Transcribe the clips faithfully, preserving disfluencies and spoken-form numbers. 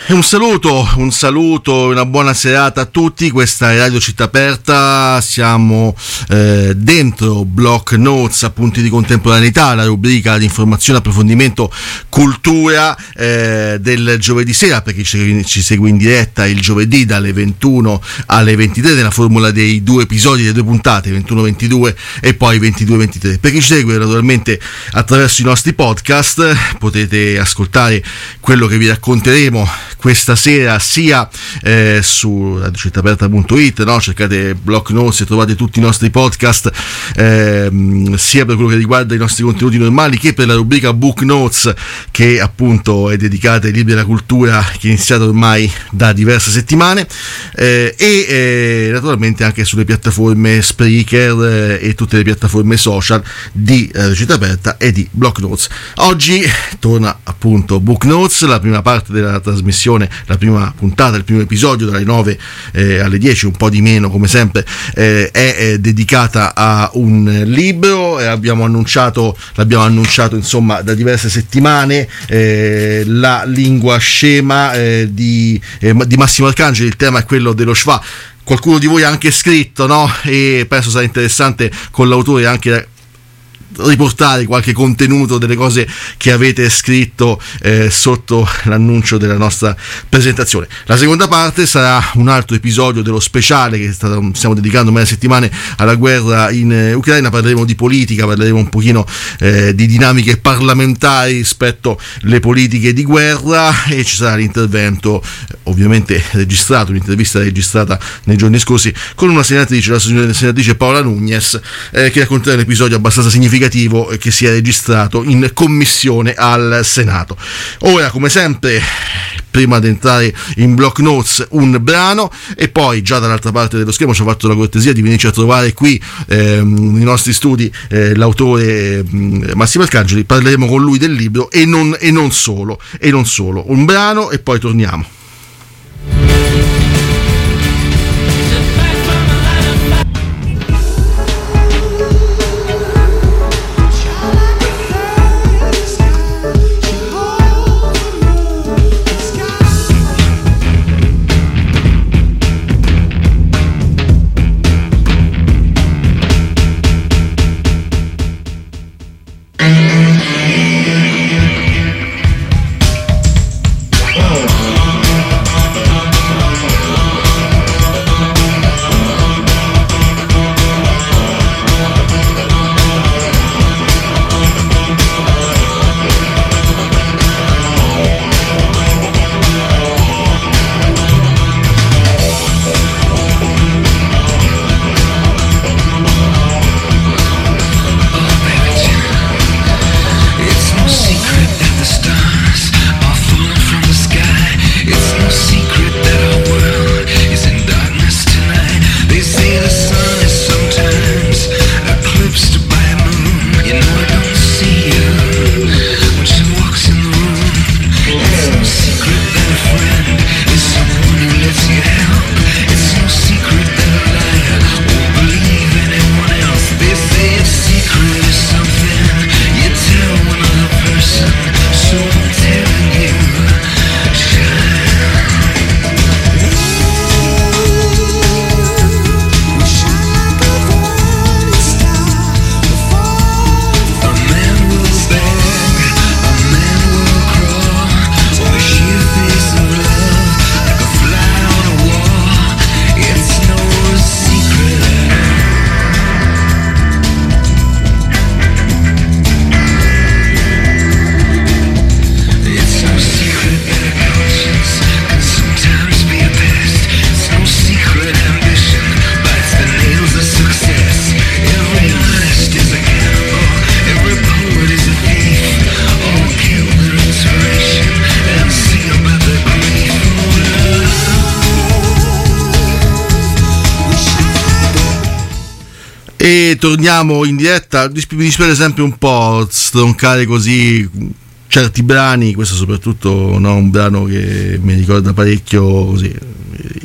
E un saluto, un saluto, una buona serata a tutti. Questa è Radio Città Aperta, siamo eh, dentro Block Notes, appunti di contemporaneità, la rubrica di informazione, approfondimento, cultura eh, del giovedì sera, per chi ci, ci segue in diretta il giovedì dalle ventuno alle ventitré nella formula dei due episodi, delle due puntate, ventuno ventidue e poi ventidue ventitré. Per chi ci segue naturalmente attraverso i nostri podcast potete ascoltare quello che vi racconteremo questa sera sia eh, su radio città aperta punto it, no? Cercate Block Notes e trovate tutti i nostri podcast, eh, sia per quello che riguarda i nostri contenuti normali che per la rubrica Book Notes, che appunto è dedicata ai libri della cultura, che è iniziata ormai da diverse settimane, eh, e eh, naturalmente anche sulle piattaforme Spreaker eh, e tutte le piattaforme social di Radio Città Aperta e di Block Notes. Oggi torna appunto Book Notes, la prima parte della trasmissione, la prima puntata, il primo episodio dalle nove eh, alle dieci, un po' di meno come sempre, eh, è, è dedicata a un libro. eh, abbiamo annunciato l'abbiamo annunciato insomma da diverse settimane, eh, La lingua scema eh, di, eh, di Massimo Arcangeli. Il tema è quello dello schwa. Qualcuno di voi ha anche scritto, no? E penso sarà interessante con l'autore anche riportare qualche contenuto delle cose che avete scritto eh, sotto l'annuncio della nostra presentazione. La seconda parte sarà un altro episodio dello speciale che stato, stiamo dedicando ormai settimane alla guerra in eh, Ucraina. Parleremo di politica, parleremo un pochino eh, di dinamiche parlamentari rispetto alle politiche di guerra, e ci sarà l'intervento eh, ovviamente registrato, un'intervista registrata nei giorni scorsi con una senatrice, la senatrice Paola Nugnes, eh, che racconterà un episodio abbastanza significativo che si è registrato in commissione al Senato. Ora, come sempre, prima di entrare in Block Notes, un brano, e poi già dall'altra parte dello schermo ci ha fatto la cortesia di venirci a trovare qui ehm, nei nostri studi eh, l'autore eh, Massimo Arcangeli. Parleremo con lui del libro e non, e non solo, e non solo. Un brano e poi torniamo. E torniamo in diretta. Mi dispiace sempre un po' stroncare così certi brani, questo soprattutto, no, un brano che mi ricorda parecchio così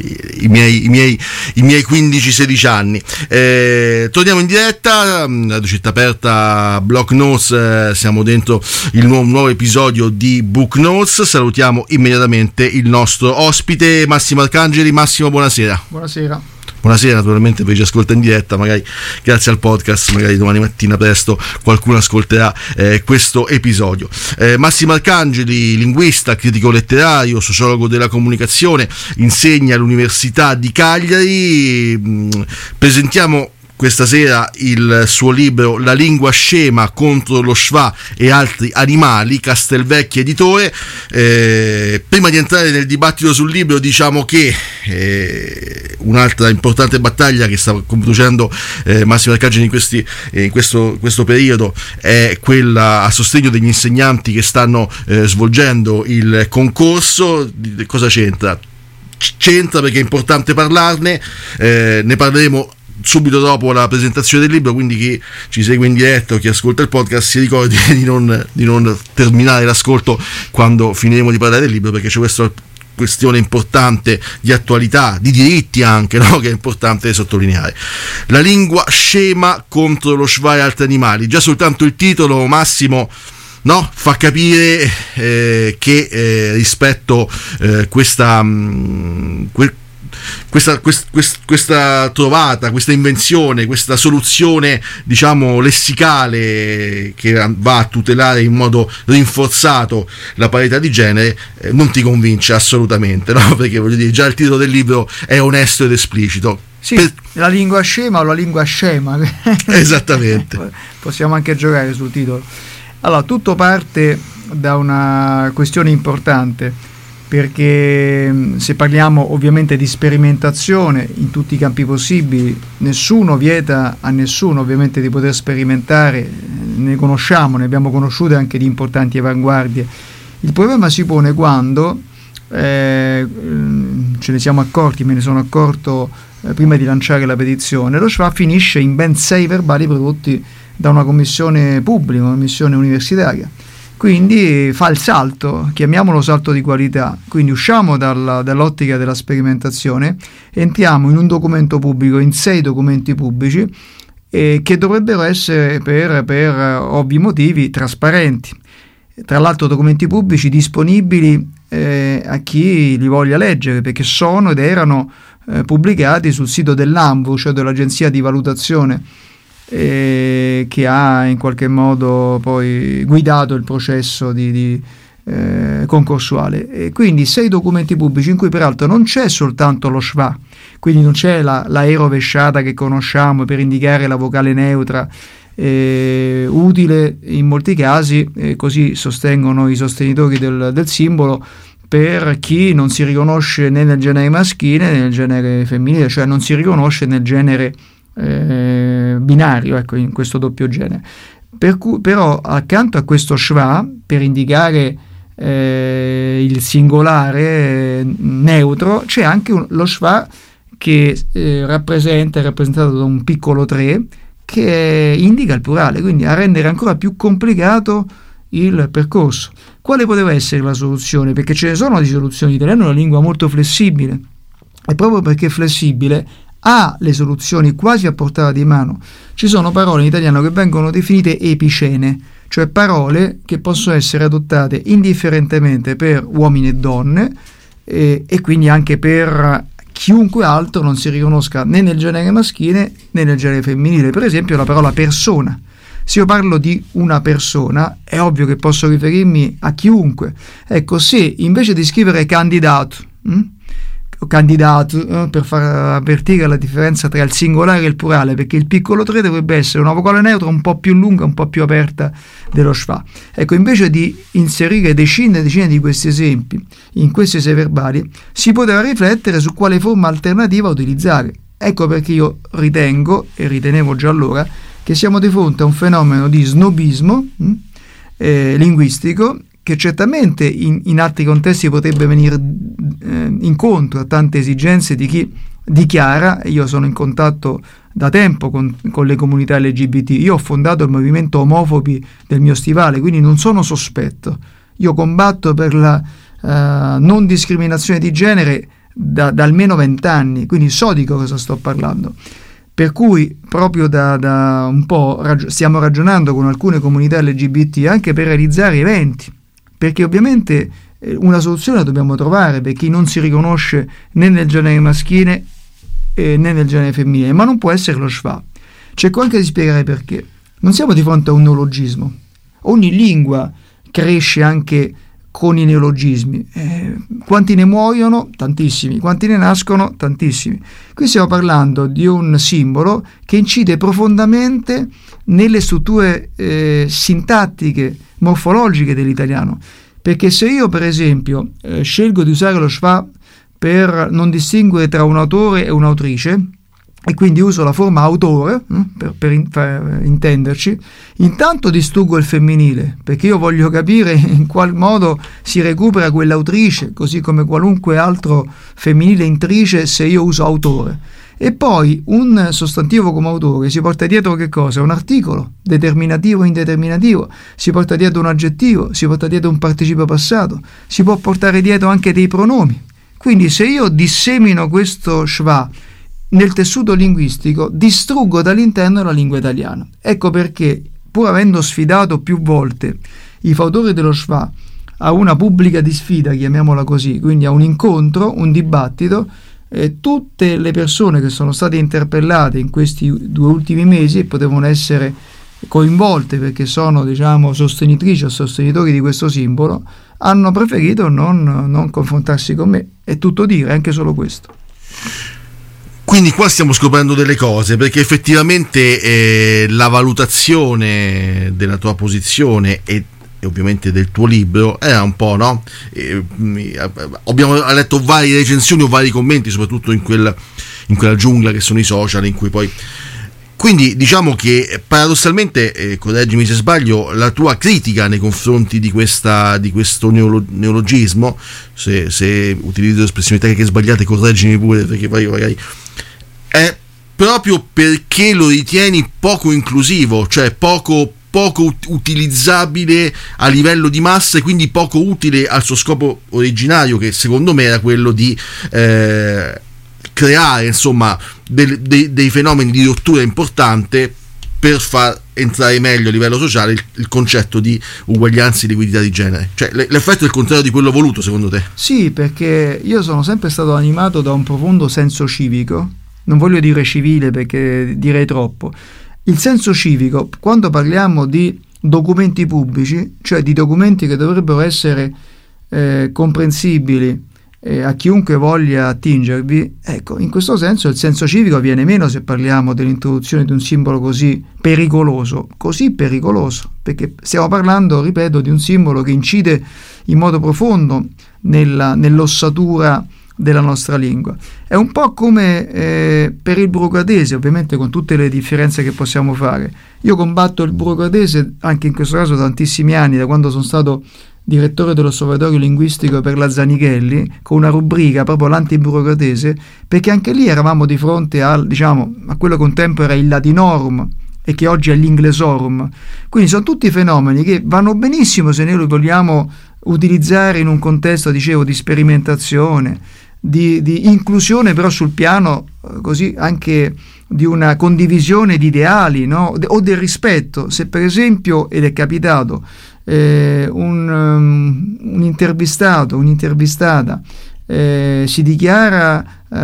i miei, i miei, i miei quindici sedici anni. Eh, torniamo in diretta, Radio Città Aperta, Block Notes, eh, siamo dentro il nuovo, nuovo episodio di Book Notes. Salutiamo immediatamente il nostro ospite Massimo Arcangeli. Massimo, buonasera. Buonasera. Buonasera, naturalmente per chi ci ascolta in diretta, magari grazie al podcast, magari domani mattina presto qualcuno ascolterà eh, questo episodio. Eh, Massimo Arcangeli, linguista, critico letterario, sociologo della comunicazione, insegna all'Università di Cagliari. Mh, presentiamo questa sera il suo libro La lingua scema contro lo schwa e altri animali, Castelvecchi editore. Eh, prima di entrare nel dibattito sul libro, diciamo che eh, un'altra importante battaglia che sta conducendo eh, Massimo Arcangeli in, questi, eh, in questo, questo periodo è quella a sostegno degli insegnanti che stanno eh, svolgendo il concorso. Cosa c'entra? C'entra perché è importante parlarne, eh, ne parleremo subito dopo la presentazione del libro, quindi chi ci segue in diretta o chi ascolta il podcast si ricordi di non, di non terminare l'ascolto quando finiremo di parlare del libro, perché c'è questa questione importante di attualità, di diritti anche, no? Che è importante sottolineare. La lingua scema contro lo schwa e altri animali. Già soltanto il titolo, Massimo, no, fa capire eh, che eh, rispetto eh, questa mh, que- Questa, quest, quest, questa trovata, questa invenzione, questa soluzione, diciamo, lessicale che va a tutelare in modo rinforzato la parità di genere, eh, non ti convince assolutamente, no? Perché voglio dire, già il titolo del libro è onesto ed esplicito. Sì, per... la lingua scema o la lingua scema. Esattamente. Possiamo anche giocare sul titolo. Allora, tutto parte da una questione importante, perché se parliamo ovviamente di sperimentazione in tutti i campi possibili, nessuno vieta a nessuno ovviamente di poter sperimentare, ne conosciamo, ne abbiamo conosciute anche di importanti avanguardie. Il problema si pone quando eh, ce ne siamo accorti, me ne sono accorto eh, prima di lanciare la petizione, lo schwa finisce in ben sei verbali prodotti da una commissione pubblica, una commissione universitaria. Quindi fa il salto, chiamiamolo salto di qualità, quindi usciamo dalla, dall'ottica della sperimentazione, entriamo in un documento pubblico, in sei documenti pubblici, eh, che dovrebbero essere per, per ovvi motivi trasparenti. Tra l'altro documenti pubblici disponibili eh, a chi li voglia leggere, perché sono ed erano eh, pubblicati sul sito dell'ANVUR, cioè dell'Agenzia di Valutazione, Eh, che ha in qualche modo poi guidato il processo di, di, eh, concorsuale. E quindi sei documenti pubblici in cui peraltro non c'è soltanto lo schwa, quindi non c'è la, la E rovesciata che conosciamo per indicare la vocale neutra, eh, utile in molti casi, eh, così sostengono i sostenitori del, del simbolo, per chi non si riconosce né nel genere maschile né nel genere femminile, cioè non si riconosce nel genere Eh, binario, ecco, in questo doppio genere. Per cui, però, accanto a questo schwa, per indicare eh, il singolare eh, neutro, c'è anche un, lo schwa che eh, rappresenta, è rappresentato da un piccolo tre che indica il plurale, quindi a rendere ancora più complicato il percorso. Quale poteva essere la soluzione? Perché ce ne sono di soluzioni. L'italiano è una lingua molto flessibile, e proprio perché è flessibile ha le soluzioni quasi a portata di mano. Ci sono parole in italiano che vengono definite epicene, cioè parole che possono essere adottate indifferentemente per uomini e donne e, e quindi anche per chiunque altro non si riconosca né nel genere maschile né nel genere femminile. Per esempio la parola persona. Se io parlo di una persona è ovvio che posso riferirmi a chiunque. Ecco, se invece di scrivere candidato hm, candidato eh, per far avvertire la differenza tra il singolare e il plurale, perché il piccolo tre dovrebbe essere una vocale neutra un po' più lunga, un po' più aperta dello schwa. Ecco, invece di inserire decine e decine di questi esempi in questi sei verbali, si poteva riflettere su quale forma alternativa utilizzare. Ecco perché io ritengo, e ritenevo già allora, che siamo di fronte a un fenomeno di snobismo mh, eh, linguistico, che certamente in, in altri contesti potrebbe venire eh, incontro a tante esigenze di chi dichiara. Io sono in contatto da tempo con, con le comunità L G B T, io ho fondato il movimento Omofobi del mio stivale, quindi non sono sospetto. Io combatto per la uh, non discriminazione di genere da, da almeno vent'anni, quindi so di cosa sto parlando. Per cui proprio da, da un po' ragio- stiamo ragionando con alcune comunità L G B T anche per realizzare eventi, perché ovviamente eh, una soluzione la dobbiamo trovare per chi non si riconosce né nel genere maschile eh, né nel genere femminile, ma non può essere lo schwa. Cerco anche di spiegare perché. Non siamo di fronte a un neologismo. Ogni lingua cresce anche con i neologismi. Eh, quanti ne muoiono? Tantissimi. Quanti ne nascono? Tantissimi. Qui stiamo parlando di un simbolo che incide profondamente nelle strutture eh, sintattiche, morfologiche dell'italiano. Perché se io, per esempio, eh, scelgo di usare lo schwa per non distinguere tra un autore e un'autrice, e quindi uso la forma autore eh, per, per, in, per intenderci, intanto distruggo il femminile, perché io voglio capire in qual modo si recupera quell'autrice, così come qualunque altro femminile intrice se io uso autore. E poi un sostantivo come autore si porta dietro che cosa? Un articolo, determinativo o indeterminativo, si porta dietro un aggettivo, si porta dietro un participio passato, si può portare dietro anche dei pronomi. Quindi se io dissemino questo schwa nel tessuto linguistico, distruggo dall'interno la lingua italiana. Ecco perché, pur avendo sfidato più volte i fautori dello schwa a una pubblica di sfida, chiamiamola così, quindi a un incontro, un dibattito, eh, tutte le persone che sono state interpellate in questi due ultimi mesi e potevano essere coinvolte perché sono, diciamo, sostenitrici o sostenitori di questo simbolo, hanno preferito non, non confrontarsi con me. È tutto dire, anche solo questo. Quindi qua stiamo scoprendo delle cose, perché effettivamente eh, la valutazione della tua posizione e, e ovviamente del tuo libro era un po', no? Eh, abbiamo letto varie recensioni o vari commenti, soprattutto in, quel, in quella giungla che sono i social, in cui poi... Quindi diciamo che paradossalmente, eh, correggimi se sbaglio, la tua critica nei confronti di, questa, di questo neolo, neologismo, se, se utilizzo espressioni tecniche sbagliate correggimi pure, perché poi magari... è proprio perché lo ritieni poco inclusivo, cioè poco, poco ut- utilizzabile a livello di massa e quindi poco utile al suo scopo originario, che secondo me era quello di eh, creare insomma del, dei, dei fenomeni di rottura importante per far entrare meglio a livello sociale il, il concetto di uguaglianza e di equità di genere. Cioè l'effetto è il contrario di quello voluto, secondo te? Sì, perché io sono sempre stato animato da un profondo senso civico. Non voglio dire civile perché direi troppo. Il senso civico, quando parliamo di documenti pubblici, cioè di documenti che dovrebbero essere eh, comprensibili eh, a chiunque voglia attingervi, ecco, in questo senso il senso civico viene meno se parliamo dell'introduzione di un simbolo così pericoloso, così pericoloso, perché stiamo parlando, ripeto, di un simbolo che incide in modo profondo nella, nell'ossatura della nostra lingua. È un po' come eh, per il burucratese, ovviamente con tutte le differenze che possiamo fare. Io combatto il burucratese anche in questo caso da tantissimi anni, da quando sono stato direttore dell'osservatorio linguistico per la Zanichelli, con una rubrica proprio l'antiburocratese, perché anche lì eravamo di fronte al, diciamo, a quello che un tempo era il latinorum e che oggi è l'inglesorum. Quindi sono tutti fenomeni che vanno benissimo se noi li vogliamo utilizzare in un contesto, dicevo, di sperimentazione, di, di inclusione, però sul piano eh, così anche di una condivisione di ideali, no? O del rispetto. Se per esempio, ed è capitato, eh, un, um, un intervistato, un'intervistata eh, si dichiara uh,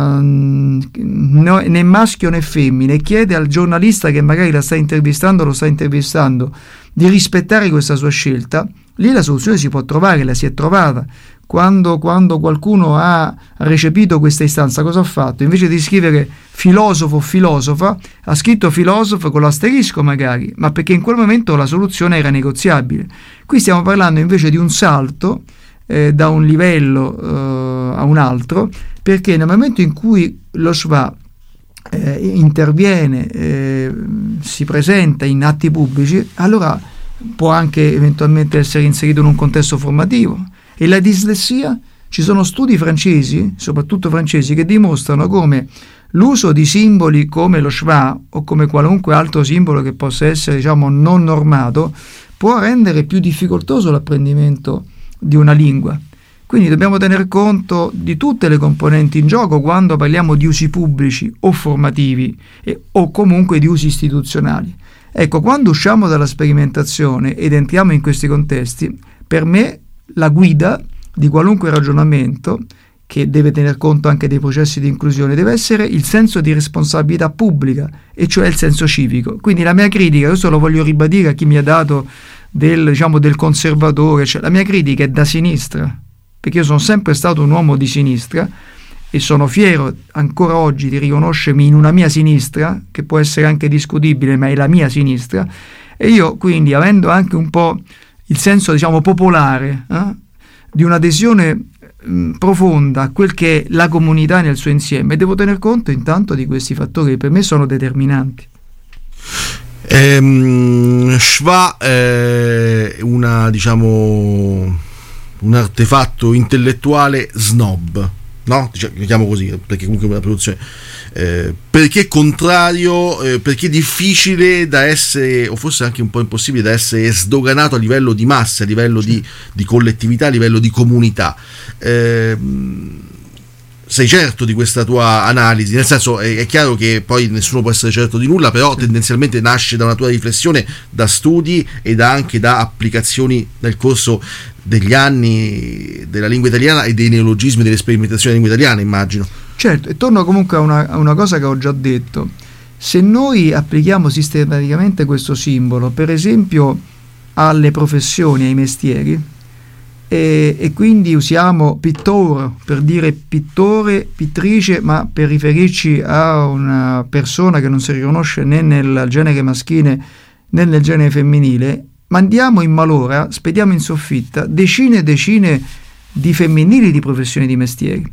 no, né maschio né femmina e chiede al giornalista che magari la sta intervistando, lo sta intervistando, di rispettare questa sua scelta, lì la soluzione si può trovare, la si è trovata. Quando, quando qualcuno ha recepito questa istanza, cosa ha fatto? Invece di scrivere filosofo o filosofa, ha scritto filosofo con l'asterisco magari, ma perché in quel momento la soluzione era negoziabile. Qui stiamo parlando invece di un salto eh, da un livello eh, a un altro, perché nel momento in cui lo schwa eh, interviene, eh, si presenta in atti pubblici, allora può anche eventualmente essere inserito in un contesto formativo. E la dislessia? Ci sono studi francesi, soprattutto francesi, che dimostrano come l'uso di simboli come lo schwa o come qualunque altro simbolo che possa essere, diciamo, non normato può rendere più difficoltoso l'apprendimento di una lingua, Quindi dobbiamo tener conto di tutte le componenti in gioco quando parliamo di usi pubblici o formativi e, o comunque di usi istituzionali. Ecco, quando usciamo dalla sperimentazione ed entriamo in questi contesti, per me la guida di qualunque ragionamento, che deve tener conto anche dei processi di inclusione, deve essere il senso di responsabilità pubblica, e cioè il senso civico. Quindi la mia critica, questo lo voglio ribadire a chi mi ha dato del, diciamo, del conservatore, cioè la mia critica è da sinistra, perché io sono sempre stato un uomo di sinistra e sono fiero ancora oggi di riconoscermi in una mia sinistra, che può essere anche discutibile, ma è la mia sinistra, e io quindi, avendo anche un po' il senso, diciamo, popolare, eh, di un'adesione mh, profonda a quel che è la comunità nel suo insieme, devo tener conto intanto di questi fattori che per me sono determinanti. Ehm, Schwa è una, diciamo, un artefatto intellettuale snob, no? Diciamo così, perché comunque è una produzione eh, perché contrario, eh, perché difficile da essere, o forse anche un po' impossibile da essere sdoganato a livello di masse, a livello di, di collettività, a livello di comunità. Eh, sei certo di questa tua analisi? Nel senso, è, è chiaro che poi nessuno può essere certo di nulla, però tendenzialmente nasce da una tua riflessione, da studi e da anche da applicazioni nel corso degli anni della lingua italiana e dei neologismi, delle sperimentazioni della lingua italiana, immagino. Certo, e torno comunque a una, a una cosa che ho già detto. Se noi applichiamo sistematicamente questo simbolo, per esempio alle professioni, ai mestieri, e, e quindi usiamo pittore per dire pittore, pittrice, ma per riferirci a una persona che non si riconosce né nel genere maschile né nel genere femminile, mandiamo in malora, spediamo in soffitta decine e decine di femminili di professioni di mestieri.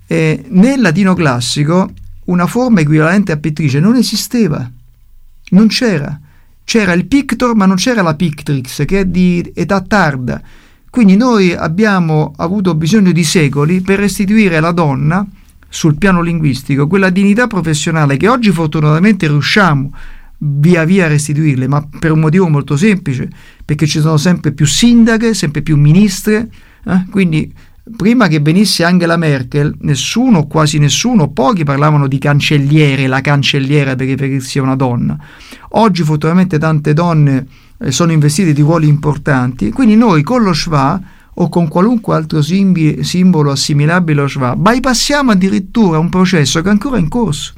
E nel latino classico una forma equivalente a pittrice non esisteva, non c'era. C'era il pictor, ma non c'era la pictrix, che è di età tarda. Quindi noi abbiamo avuto bisogno di secoli per restituire alla donna, sul piano linguistico, quella dignità professionale che oggi fortunatamente riusciamo via via a restituirle, ma per un motivo molto semplice, perché ci sono sempre più sindache, sempre più ministre, eh? Quindi prima che venisse Angela Merkel, nessuno, quasi nessuno, pochi parlavano di cancelliere, la cancelliera per riferirsi a una donna. Oggi fortunatamente tante donne eh, sono investite di ruoli importanti, quindi noi con lo Schwa o con qualunque altro simbi, simbolo assimilabile allo Schwa bypassiamo addirittura un processo che è ancora in corso.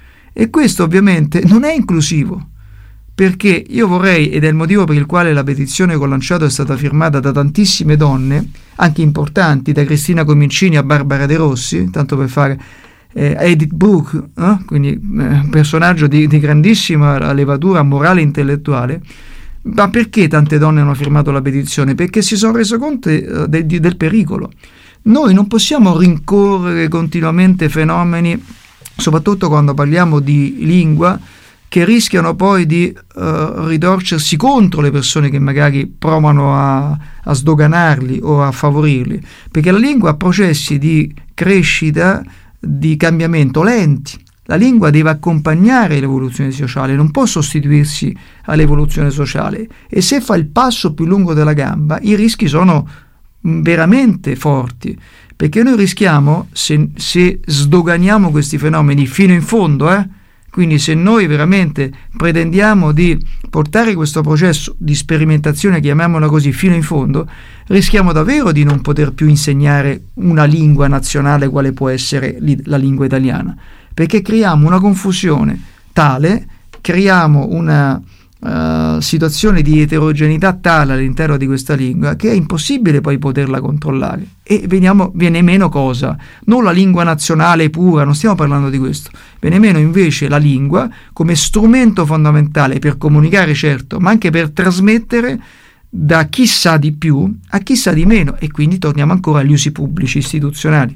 E questo ovviamente non è inclusivo, perché io vorrei, ed è il motivo per il quale la petizione che ho lanciato è stata firmata da tantissime donne, anche importanti, da Cristina Comincini a Barbara De Rossi, tanto per fare eh, Edith Brooke, eh? quindi eh, personaggio di, di grandissima levatura morale e intellettuale. Ma perché tante donne hanno firmato la petizione? Perché si sono rese conto eh, de, de, del pericolo. Noi non possiamo rincorrere continuamente fenomeni, soprattutto quando parliamo di lingua, che rischiano poi di uh, ridorcersi contro le persone che magari provano a, a sdoganarli o a favorirli, perché la lingua ha processi di crescita, di cambiamento lenti. La lingua deve accompagnare l'evoluzione sociale, non può sostituirsi all'evoluzione sociale, e se fa il passo più lungo della gamba i rischi sono veramente forti, perché noi rischiamo, se, se sdoganiamo questi fenomeni fino in fondo, eh, quindi se noi veramente pretendiamo di portare questo processo di sperimentazione, chiamiamola così, fino in fondo, rischiamo davvero di non poter più insegnare una lingua nazionale quale può essere la lingua italiana, perché creiamo una confusione tale, creiamo una uh, situazione di eterogeneità tale all'interno di questa lingua che è impossibile poi poterla controllare, e veniamo, viene meno cosa? Non la lingua nazionale pura, non stiamo parlando di questo, viene meno invece la lingua come strumento fondamentale per comunicare, certo, ma anche per trasmettere da chi sa di più a chi sa di meno, e quindi torniamo ancora agli usi pubblici istituzionali.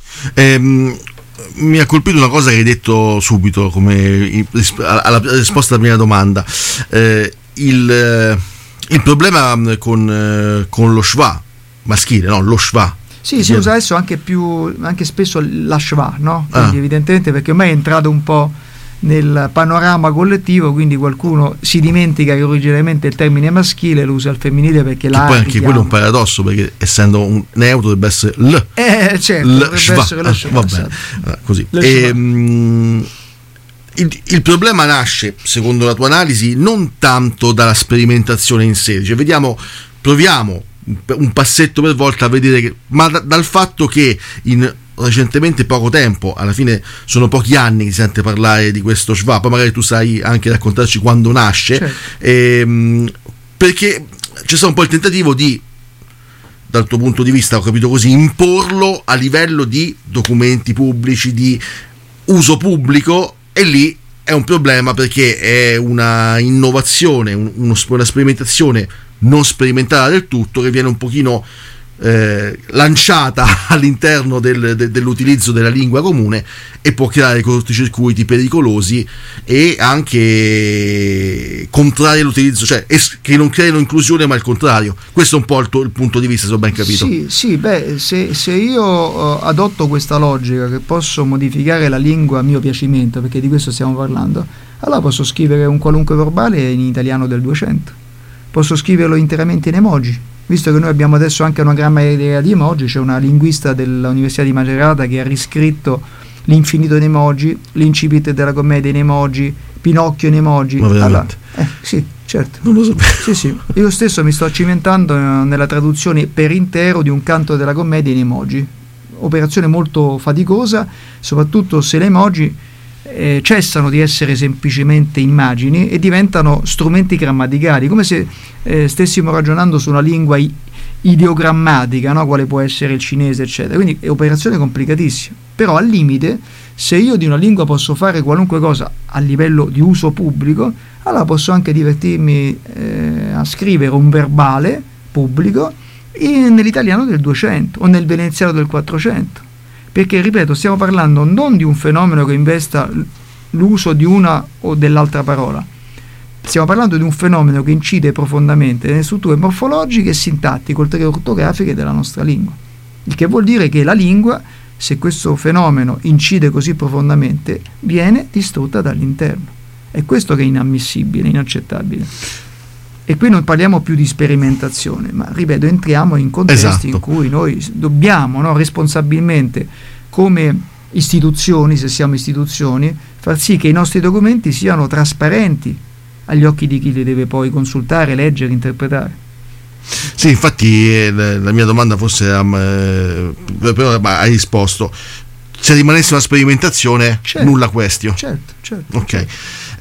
Ehm, mi ha colpito una cosa che hai detto subito come alla risposta alla prima domanda. Eh, il, il problema con, con lo Schwa maschile, no? Lo Schwa. Sì, si usa adesso anche più, anche spesso la Schwa, no? Quindi ah. evidentemente perché ormai è entrato un po' nel panorama collettivo, quindi qualcuno si dimentica che originariamente il termine è maschile, lo usa al femminile perché che la poi anche quello è un paradosso, perché essendo un neutro dovrebbe essere l eh, certo, l dovrebbe shva. essere lo shva, Va bene, esatto. così. Lo E, mh, il, il problema nasce, secondo la tua analisi, non tanto dalla sperimentazione in sé, cioè vediamo, proviamo un passetto per volta a vedere che, ma da, dal fatto che in recentemente poco tempo, alla fine sono pochi anni che si sente parlare di questo shva, poi magari tu sai anche raccontarci quando nasce, certo. ehm, perché c'è stato un po' il tentativo di, dal tuo punto di vista, ho capito così, imporlo a livello di documenti pubblici, di uso pubblico, e lì è un problema perché è una innovazione, un, uno, una sperimentazione non sperimentata del tutto, che viene un pochino Eh, lanciata all'interno del, de, dell'utilizzo della lingua comune, e può creare cortocircuiti pericolosi e anche contrari all'utilizzo, cioè es- che non creano inclusione ma il contrario. Questo è un po' il, tuo, il punto di vista, se ho ben capito. Sì, sì, beh, se, se io uh, adotto questa logica che posso modificare la lingua a mio piacimento, perché di questo stiamo parlando, allora posso scrivere un qualunque verbale in italiano del duecento, posso scriverlo interamente in emoji. Visto che noi abbiamo adesso anche una grammatica di emoji, c'è una linguista dell'Università di Macerata che ha riscritto l'infinito in emoji, l'incipit della commedia in emoji, Pinocchio in emoji. Ma veramente? Allora, eh, sì, certo. Non lo sapevo. Sì, sì. Io stesso mi sto cimentando nella traduzione per intero di un canto della commedia in emoji. Operazione molto faticosa, soprattutto se le emoji Eh, cessano di essere semplicemente immagini e diventano strumenti grammaticali, come se eh, stessimo ragionando su una lingua i- ideogrammatica, no? Quale può essere il cinese, eccetera. Quindi è operazione complicatissima, però al limite, se io di una lingua posso fare qualunque cosa a livello di uso pubblico, allora posso anche divertirmi eh, a scrivere un verbale pubblico in, nell'italiano del duecento o nel veneziano del quattrocento. Perché, ripeto, stiamo parlando non di un fenomeno che investa l'uso di una o dell'altra parola, stiamo parlando di un fenomeno che incide profondamente nelle strutture morfologiche e sintattiche, oltre che ortografiche della nostra lingua. Il che vuol dire che la lingua, se questo fenomeno incide così profondamente, viene distrutta dall'interno. È questo che è inammissibile, inaccettabile. E qui non parliamo più di sperimentazione, ma ripeto, entriamo in contesti esatto. in cui noi dobbiamo, no, responsabilmente, come istituzioni, se siamo istituzioni, far sì che i nostri documenti siano trasparenti agli occhi di chi li deve poi consultare, leggere, interpretare. Sì, infatti eh, la mia domanda forse era, eh, però hai risposto. Se rimanesse una sperimentazione, certo, nulla question. Certo, certo. Ok. Certo.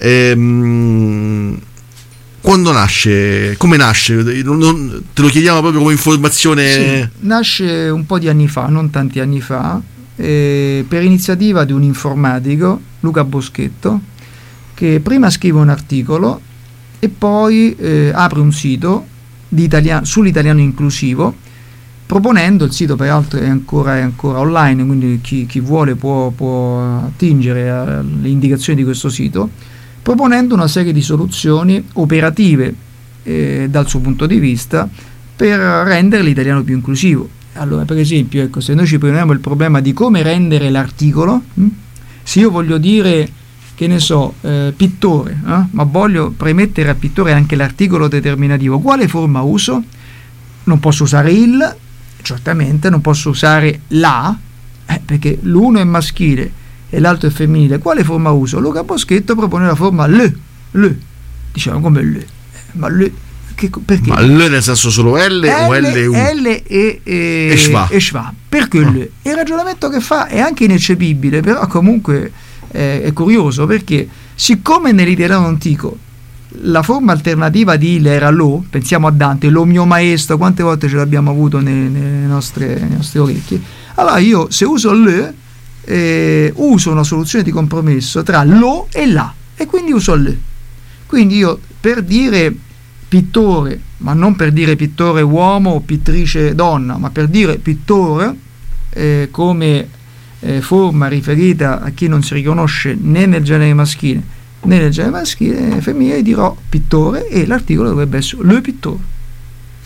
Ehm, Quando nasce? Come nasce? Non, non, te lo chiediamo proprio come informazione. Sì, nasce un po' di anni fa, non tanti anni fa, eh, per iniziativa di un informatico, Luca Boschetto, che prima scrive un articolo e poi eh, apre un sito di italiano, sull'italiano inclusivo, proponendo, il sito peraltro è ancora, è ancora online, quindi chi, chi vuole può, può attingere alle indicazioni di questo sito, proponendo una serie di soluzioni operative eh, dal suo punto di vista per rendere l'italiano più inclusivo. Allora, per esempio, ecco, se noi ci poniamo il problema di come rendere l'articolo, mh? se io voglio dire, che ne so, eh, pittore, eh? ma voglio premettere a pittore anche l'articolo determinativo, quale forma uso? Non posso usare il, certamente non posso usare la, eh, perché l'uno è maschile e l'altro è femminile. Quale forma uso? Luca Boschetto propone la forma le, le, diciamo come le, ma le, che, perché? Ma le nel senso solo L, L o L U? L e, e, e schwa. E schwa. Perché Oh. le? Il ragionamento che fa è anche ineccepibile, però comunque eh, è curioso, perché siccome nell'italiano antico la forma alternativa di il era lo, pensiamo a Dante, lo mio maestro, quante volte ce l'abbiamo avuto nelle, nelle nostre, nei nostri orecchi, allora io se uso le Eh, uso una soluzione di compromesso tra lo e la, e quindi uso le. Quindi io, per dire pittore, ma non per dire pittore uomo o pittrice donna, ma per dire pittore eh, come eh, forma riferita a chi non si riconosce né nel genere maschile né nel genere maschile femminile, dirò pittore, e l'articolo dovrebbe essere le pittore. Che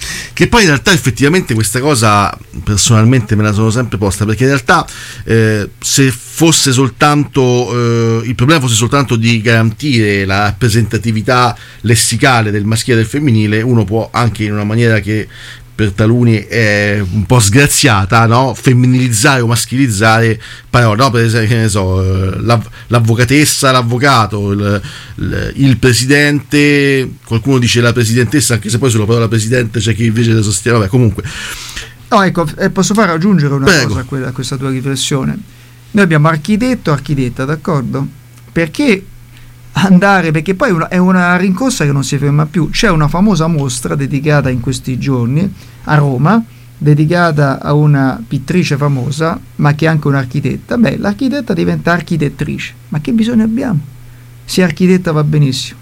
Che poi in realtà effettivamente questa cosa personalmente me la sono sempre posta, perché in realtà eh, se fosse soltanto eh, il problema fosse soltanto di garantire la rappresentatività lessicale del maschile e del femminile, uno può anche in una maniera che per taluni è un po' sgraziata, no? Femminilizzare o maschilizzare parole, no? Per esempio, che ne so, l'av- l'avvocatessa, l'avvocato, il, il, il presidente, qualcuno dice la presidentessa, anche se poi sulla parola presidente c'è chi invece le sostiene, vabbè, comunque. No, ecco, posso far aggiungere una Prego. cosa a, quella, a questa tua riflessione. Noi abbiamo architetto, architetta, d'accordo? Perché andare, perché poi una, è una rincorsa che non si ferma più. C'è una famosa mostra dedicata in questi giorni a Roma, dedicata a una pittrice famosa, ma che è anche un'architetta. Beh, l'architetta diventa architettrice, ma che bisogno abbiamo? Se architetta va benissimo.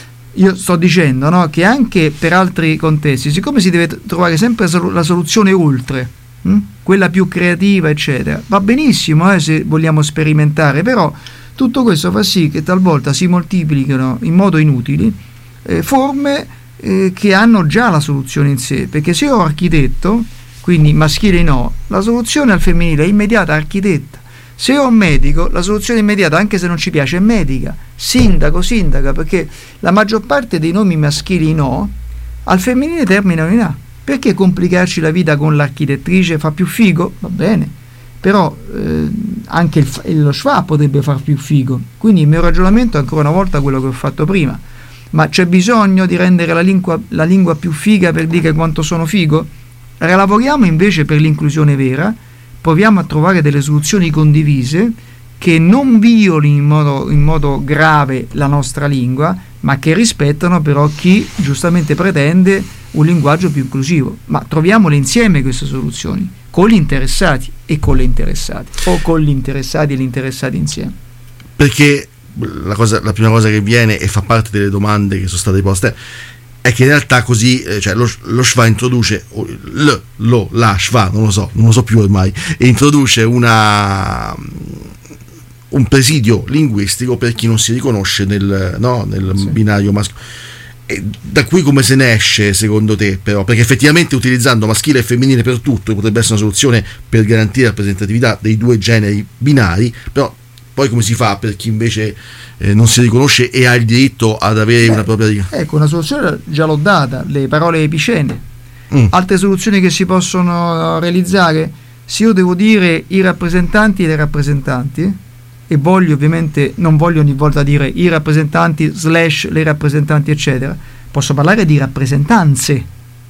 Io sto dicendo, no, che anche per altri contesti, siccome si deve trovare sempre la soluzione oltre, mh? quella più creativa, eccetera, va benissimo eh, se vogliamo sperimentare, però tutto questo fa sì che talvolta si moltiplichino in modo inutili eh, forme eh, che hanno già la soluzione in sé, perché se io ho architetto, quindi maschile no, la soluzione al femminile è immediata, architetta. Se io ho medico, la soluzione immediata, anche se non ci piace, è medica. Sindaco, sindaca, perché la maggior parte dei nomi maschili no, al femminile terminano in A. Perché complicarci la vita con l'architettrice? Fa più figo? Va bene. Però eh, anche il, lo schwa potrebbe far più figo. Quindi il mio ragionamento è ancora una volta quello che ho fatto prima. Ma c'è bisogno di rendere la lingua, la lingua più figa per dire quanto sono figo? Lavoriamo invece per l'inclusione vera, proviamo a trovare delle soluzioni condivise che non violino in modo, in modo grave la nostra lingua, ma che rispettano però chi giustamente pretende un linguaggio più inclusivo. Ma troviamole insieme queste soluzioni, con gli interessati e con le interessate, o con gli interessati e gli interessati insieme. Perché la, cosa, la prima cosa che viene e fa parte delle domande che sono state poste è che in realtà così, eh, cioè lo, lo schwa introduce l, lo, la schwa, non lo so, non lo so più ormai, e introduce una un presidio linguistico per chi non si riconosce nel, no, nel sì. binario maschile. E da qui come se ne esce secondo te, però? Perché effettivamente utilizzando maschile e femminile per tutto potrebbe essere una soluzione per garantire la rappresentatività dei due generi binari, però poi come si fa per chi invece eh, non si riconosce e ha il diritto ad avere Beh, una propria... Ecco, una soluzione già l'ho data, le parole epicene. Mm. Altre soluzioni che si possono realizzare, se io devo dire i rappresentanti e le rappresentanti, e voglio ovviamente, non voglio ogni volta dire i rappresentanti slash le rappresentanti eccetera, posso parlare di rappresentanze,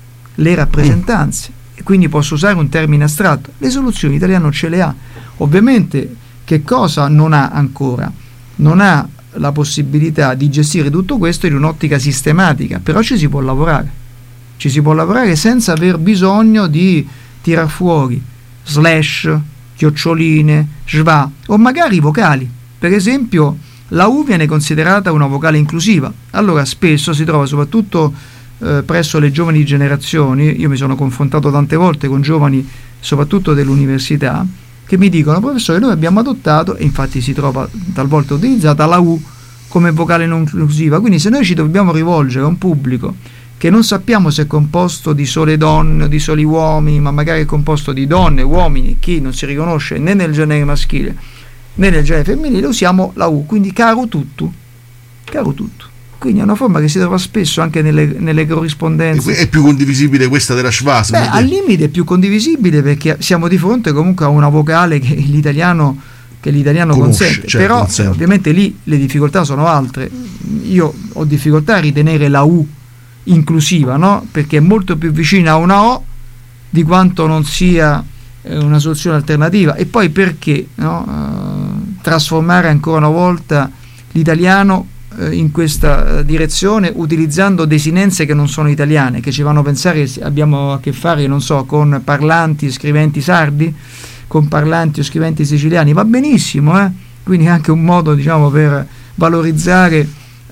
le rappresentanze, mm. e quindi posso usare un termine astratto. Le soluzioni l'italiano ce le ha. Ovviamente che cosa non ha ancora? Non ha la possibilità di gestire tutto questo in un'ottica sistematica, però ci si può lavorare, ci si può lavorare senza aver bisogno di tirar fuori slash, chioccioline, schwa o magari vocali. Per esempio la U viene considerata una vocale inclusiva, allora spesso si trova soprattutto eh, presso le giovani generazioni, io mi sono confrontato tante volte con giovani soprattutto dell'università che mi dicono: professore, noi abbiamo adottato, e infatti si trova talvolta utilizzata, la U come vocale non inclusiva, quindi se noi ci dobbiamo rivolgere a un pubblico che non sappiamo se è composto di sole donne o di soli uomini, ma magari è composto di donne, uomini, chi non si riconosce né nel genere maschile né nel genere femminile, usiamo la U, quindi caro tutto, caro tutto. Quindi è una forma che si trova spesso anche nelle, nelle corrispondenze. È più condivisibile questa della schwa? Beh, al limite è più condivisibile perché siamo di fronte comunque a una vocale che l'italiano, che l'italiano Conosce, consente, certo, però consente. Ovviamente lì le difficoltà sono altre. Io ho difficoltà a ritenere la U inclusiva, no? Perché è molto più vicina a una O di quanto non sia eh, una soluzione alternativa. E poi perché no? uh, trasformare ancora una volta l'italiano in questa direzione utilizzando desinenze che non sono italiane, che ci vanno a pensare che abbiamo a che fare, non so, con parlanti e scriventi sardi, con parlanti o scriventi siciliani, va benissimo, eh? Quindi è anche un modo, diciamo, per valorizzare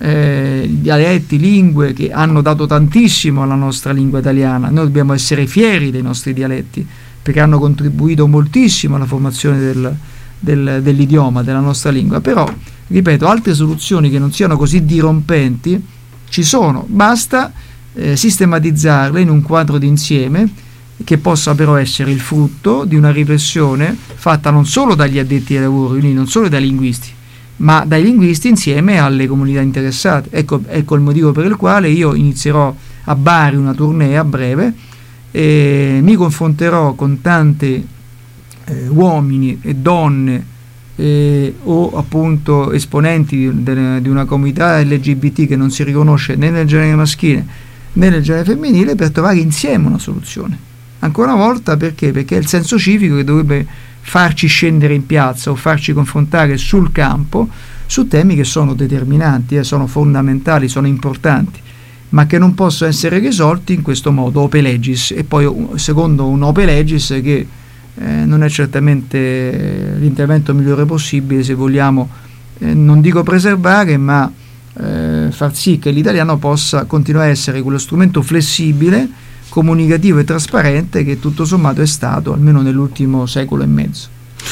eh, dialetti, lingue che hanno dato tantissimo alla nostra lingua italiana. Noi dobbiamo essere fieri dei nostri dialetti perché hanno contribuito moltissimo alla formazione del, del, dell'idioma, della nostra lingua. Però ripeto, altre soluzioni che non siano così dirompenti ci sono, basta eh, sistematizzarle in un quadro d'insieme che possa però essere il frutto di una riflessione fatta non solo dagli addetti ai lavori, quindi non solo dai linguisti, ma dai linguisti insieme alle comunità interessate. Ecco, ecco il motivo per il quale io inizierò a Bari una tournée a breve e mi confronterò con tanti eh, uomini e donne eh, o appunto esponenti di, de, di una comunità L G B T che non si riconosce né nel genere maschile né nel genere femminile, per trovare insieme una soluzione. Ancora una volta, perché? Perché è il senso civico che dovrebbe farci scendere in piazza o farci confrontare sul campo su temi che sono determinanti, eh, sono fondamentali, sono importanti, ma che non possono essere risolti in questo modo ope legis, e poi secondo un ope legis che eh, non è certamente l'intervento migliore possibile se vogliamo eh, non dico preservare, ma eh, far sì che l'italiano possa continuare a essere quello strumento flessibile, comunicativo e trasparente che tutto sommato è stato almeno nell'ultimo secolo e mezzo.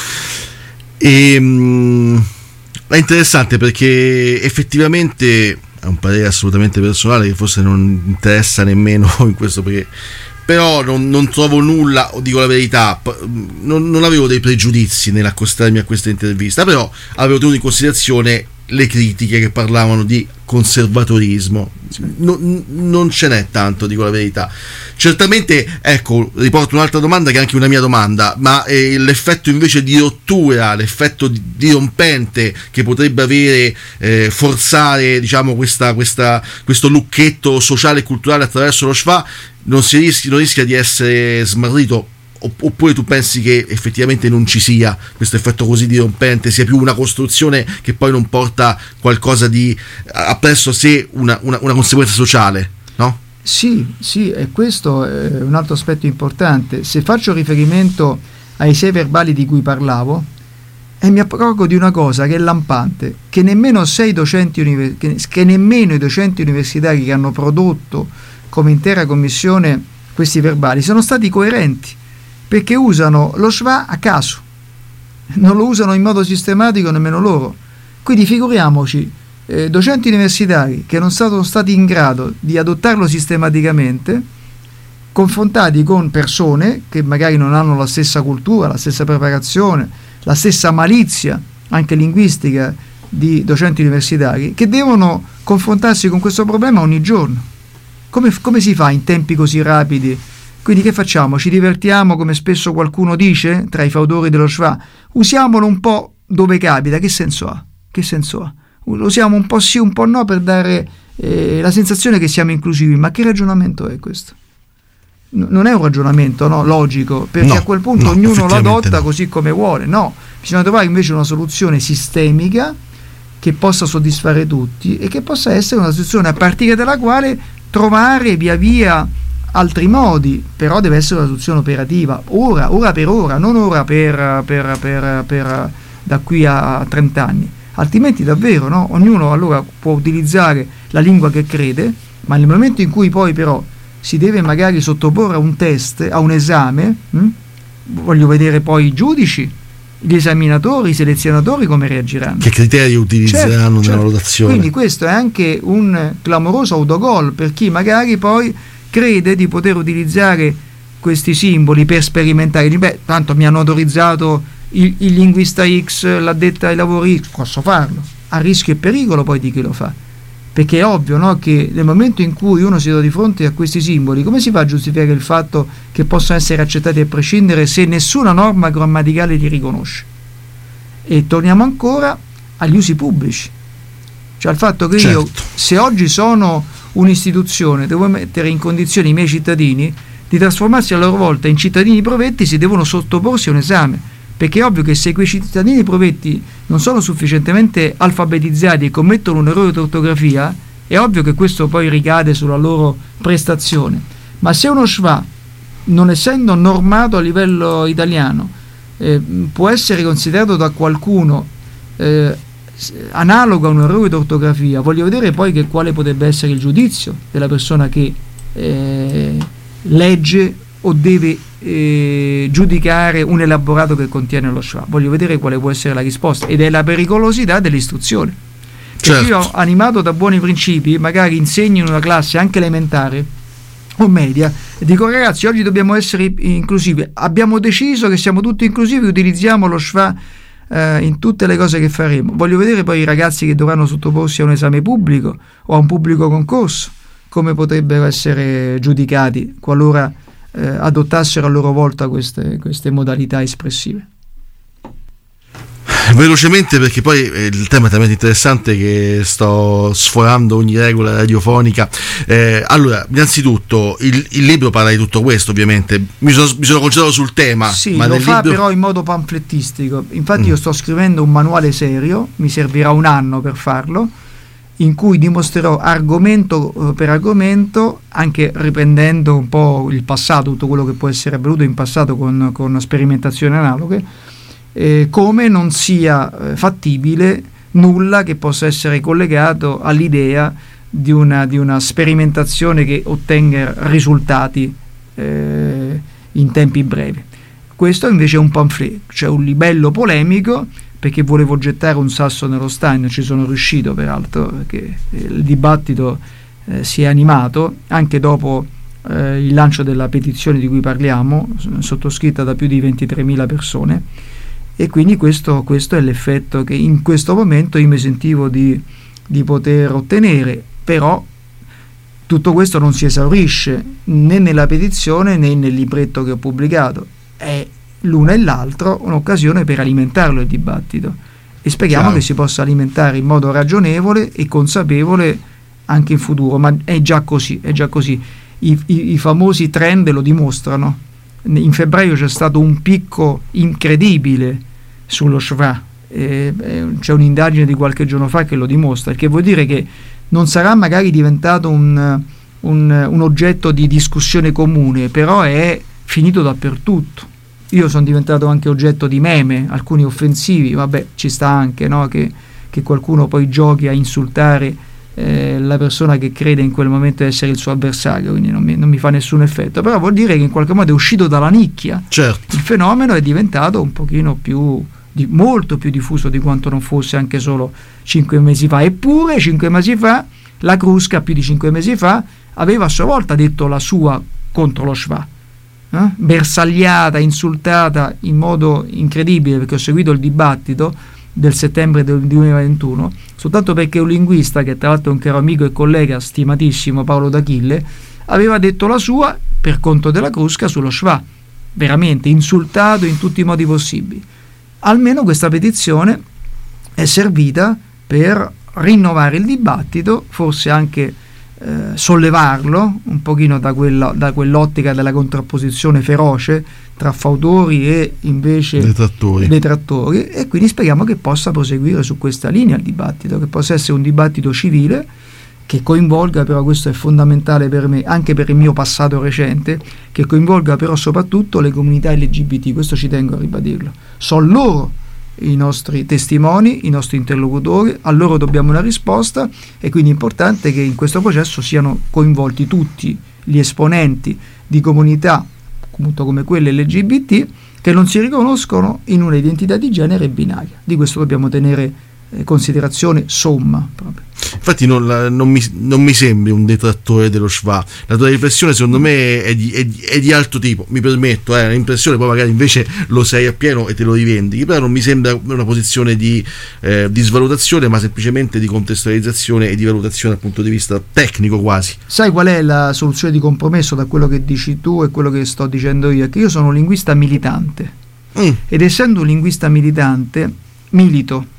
E, mh, è interessante perché effettivamente è un parere assolutamente personale che forse non interessa nemmeno in questo, perché però non, non trovo nulla, o dico la verità, non, non avevo dei pregiudizi nell'accostarmi a questa intervista, però avevo tenuto in considerazione le critiche che parlavano di conservatorismo. Non, non ce n'è tanto, dico la verità. Certamente, ecco, riporto un'altra domanda che è anche una mia domanda, ma eh, l'effetto invece di rottura, l'effetto di, dirompente che potrebbe avere eh, forzare, diciamo, questa, questa, questo lucchetto sociale e culturale attraverso lo schwa non si rischia, non rischia di essere smarrito? Oppure tu pensi che effettivamente non ci sia questo effetto così dirompente, sia più una costruzione che poi non porta qualcosa di appresso sé, una, una, una conseguenza sociale, no? Sì, sì, e questo è un altro aspetto importante. Se faccio riferimento ai sei verbali di cui parlavo, e mi accorgo di una cosa che è lampante, che nemmeno sei docenti univers- che, che nemmeno i docenti universitari che hanno prodotto come intera commissione questi verbali sono stati coerenti, perché usano lo schwa a caso, non lo usano in modo sistematico nemmeno loro. Quindi figuriamoci eh, docenti universitari che non sono stati in grado di adottarlo sistematicamente, confrontati con persone che magari non hanno la stessa cultura, la stessa preparazione, la stessa malizia anche linguistica di docenti universitari, che devono confrontarsi con questo problema ogni giorno. Come, come si fa in tempi così rapidi? Quindi che facciamo? Ci divertiamo, come spesso qualcuno dice, tra i fautori dello schwa? Usiamolo un po' dove capita. Che senso ha? Che senso ha? Lo usiamo un po' sì, un po' no, per dare eh, la sensazione che siamo inclusivi. Ma che ragionamento è questo? N- non è un ragionamento, no, logico, perché no, a quel punto no, ognuno lo adotta no. così come vuole. No, bisogna trovare invece una soluzione sistemica che possa soddisfare tutti e che possa essere una soluzione a partire dalla quale trovare via via altri modi, però deve essere una soluzione operativa, ora, ora per ora, non ora per, per, per, per da qui a trenta anni, altrimenti davvero, no? Ognuno allora può utilizzare la lingua che crede, ma nel momento in cui poi però si deve magari sottoporre a un test, a un esame, hm? voglio vedere poi i giudici, gli esaminatori, i selezionatori come reagiranno. Che criteri utilizzeranno certo, nella certo. valutazione. Quindi questo è anche un clamoroso autogol per chi magari poi crede di poter utilizzare questi simboli per sperimentare. Beh, tanto mi hanno autorizzato il, il linguista X, l'addetta ai lavori X, posso farlo, a rischio e pericolo poi di chi lo fa, perché è ovvio, no, che nel momento in cui uno si trova di fronte a questi simboli, come si fa a giustificare il fatto che possono essere accettati a prescindere se nessuna norma grammaticale li riconosce? E torniamo ancora agli usi pubblici, cioè al fatto che certo. io, se oggi sono un'istituzione, devo mettere in condizione i miei cittadini di trasformarsi a loro volta in cittadini provetti, si devono sottoporsi a un esame, perché è ovvio che se quei cittadini provetti non sono sufficientemente alfabetizzati e commettono un errore di ortografia, è ovvio che questo poi ricade sulla loro prestazione. Ma se uno schwa, non essendo normato a livello italiano, eh, può essere considerato da qualcuno eh, analogo a un errore di ortografia, voglio vedere poi che quale potrebbe essere il giudizio della persona che eh, legge o deve eh, giudicare un elaborato che contiene lo schwa. Voglio vedere quale può essere la risposta, ed è la pericolosità dell'istruzione, Certo. Io, animato da buoni principi, magari insegno in una classe anche elementare o media e dico: ragazzi, oggi dobbiamo essere inclusivi, abbiamo deciso che siamo tutti inclusivi, utilizziamo lo schwa eh, in tutte le cose che faremo. Voglio vedere poi i ragazzi che dovranno sottoporsi a un esame pubblico o a un pubblico concorso come potrebbero essere giudicati qualora eh, adottassero a loro volta queste, queste modalità espressive. Velocemente, perché poi il tema è talmente interessante che sto sforando ogni regola radiofonica. Eh, allora, innanzitutto il, il libro parla di tutto questo, ovviamente. Mi sono, mi sono concentrato sul tema. Sì, ma lo nel fa libro... però in modo pamflettistico. Infatti mm. io sto scrivendo un manuale serio, mi servirà un anno per farlo, in cui dimostrerò argomento per argomento, anche riprendendo un po' il passato, tutto quello che può essere avvenuto in passato con, con sperimentazioni analoghe, eh, come non sia eh, fattibile nulla che possa essere collegato all'idea di una, di una sperimentazione che ottenga risultati eh, in tempi brevi. Questo invece è un pamphlet, cioè un libello polemico, perché volevo gettare un sasso nello stagno. Ci sono riuscito, peraltro, perché il dibattito eh, si è animato anche dopo eh, il lancio della petizione di cui parliamo, sottoscritta da più di ventitremila persone, e quindi questo, questo è l'effetto che in questo momento io mi sentivo di, di poter ottenere. Però tutto questo non si esaurisce né nella petizione né nel libretto che ho pubblicato. È l'uno e l'altro un'occasione per alimentarlo il dibattito, e speriamo Ciao. che si possa alimentare in modo ragionevole e consapevole anche in futuro. Ma è già così, è già così. I, i, i famosi trend lo dimostrano. In febbraio c'è stato un picco incredibile sullo schwa, eh, eh, c'è un'indagine di qualche giorno fa che lo dimostra, il che vuol dire che non sarà magari diventato un, un, un oggetto di discussione comune, però è finito dappertutto. Io sono diventato anche oggetto di meme, alcuni offensivi. Vabbè, ci sta anche, no, che, che qualcuno poi giochi a insultare eh, la persona che crede in quel momento essere il suo avversario, quindi non mi, non mi fa nessun effetto, però vuol dire che in qualche modo è uscito dalla nicchia. Certo. Il fenomeno è diventato un pochino più, di, molto più diffuso di quanto non fosse anche solo cinque mesi fa. Eppure cinque mesi fa la Crusca, più di cinque mesi fa, aveva a sua volta detto la sua contro lo schwa. Eh? Bersagliata, insultata in modo incredibile, perché ho seguito il dibattito del settembre del duemilaventuno, soltanto perché un linguista, che tra l'altro è un caro amico e collega stimatissimo, Paolo D'Achille, aveva detto la sua per conto della Crusca sullo schwa, veramente insultato in tutti i modi possibili. Almeno questa petizione è servita per rinnovare il dibattito, forse anche Eh, sollevarlo un pochino da, quella, da quell'ottica della contrapposizione feroce tra fautori e invece detrattori. detrattori, e quindi speriamo che possa proseguire su questa linea il dibattito, che possa essere un dibattito civile che coinvolga, però questo è fondamentale per me, anche per il mio passato recente, che coinvolga però soprattutto le comunità L G B T. Questo ci tengo a ribadirlo. Sono loro i nostri testimoni, i nostri interlocutori, a loro dobbiamo una risposta, e quindi è importante che in questo processo siano coinvolti tutti gli esponenti di comunità appunto come quelle L G B T che non si riconoscono in una identità di genere binaria. Di questo dobbiamo tenere eh, considerazione somma proprio. Infatti non, non, mi, non mi sembri un detrattore dello schwa. La tua riflessione secondo me è di, è di, è di altro tipo, mi permetto, è eh, un'impressione, poi magari invece lo sei appieno e te lo rivendichi, però non mi sembra una posizione di, eh, di svalutazione, ma semplicemente di contestualizzazione e di valutazione dal punto di vista tecnico quasi. Sai qual è la soluzione di compromesso da quello che dici tu e quello che sto dicendo io? È che io sono un linguista militante mm. ed essendo un linguista militante milito,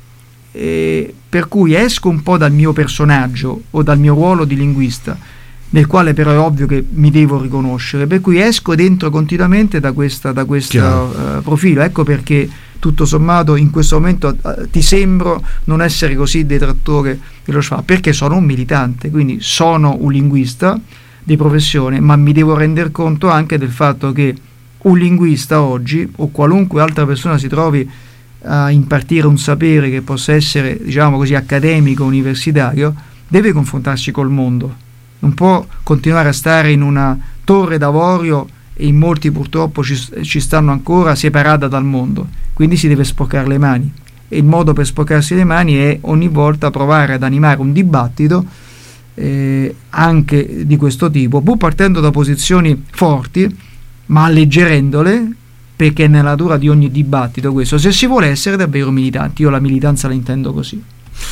Eh, per cui esco un po' dal mio personaggio o dal mio ruolo di linguista, nel quale però è ovvio che mi devo riconoscere, per cui esco dentro continuamente da questa da questo uh, profilo. Ecco perché tutto sommato in questo momento uh, ti sembro non essere così detrattore dello schwa, perché sono un militante, quindi sono un linguista di professione, ma mi devo rendere conto anche del fatto che un linguista oggi, o qualunque altra persona si trovi a impartire un sapere che possa essere, diciamo così, accademico, universitario, deve confrontarsi col mondo, non può continuare a stare in una torre d'avorio, e in molti purtroppo ci, ci stanno ancora, separata dal mondo, quindi si deve sporcare le mani. e il modo per sporcarsi le mani è ogni volta provare ad animare un dibattito eh, anche di questo tipo, pur partendo da posizioni forti, ma alleggerendole, perché è nella natura di ogni dibattito questo, se si vuole essere davvero militanti. Io la militanza la intendo così.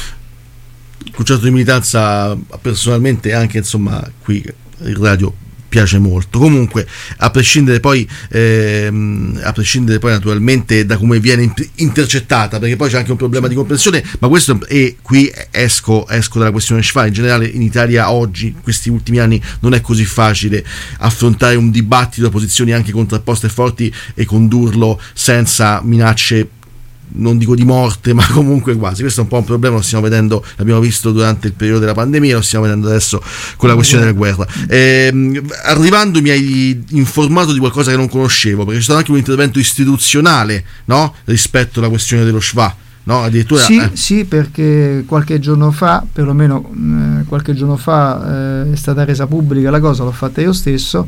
Il concetto di militanza personalmente anche, insomma, qui in radio piace molto. Comunque, a prescindere poi ehm, a prescindere poi naturalmente da come viene intercettata, perché poi c'è anche un problema di comprensione, ma questo, e qui esco, esco dalla questione Shfar. In generale in Italia oggi, in questi ultimi anni, non è così facile affrontare un dibattito da posizioni anche contrapposte e forti e condurlo senza minacce, non dico di morte, ma comunque quasi. Questo è un po' un problema, lo stiamo vedendo, l'abbiamo visto durante il periodo della pandemia, lo stiamo vedendo adesso con la questione della guerra. Eh, arrivando mi hai informato di qualcosa che non conoscevo, perché c'è stato anche un intervento istituzionale, no? Rispetto alla questione dello Shva, no? Addirittura sì, eh. sì, perché qualche giorno fa, perlomeno eh, qualche giorno fa eh, è stata resa pubblica la cosa, l'ho fatta io stesso,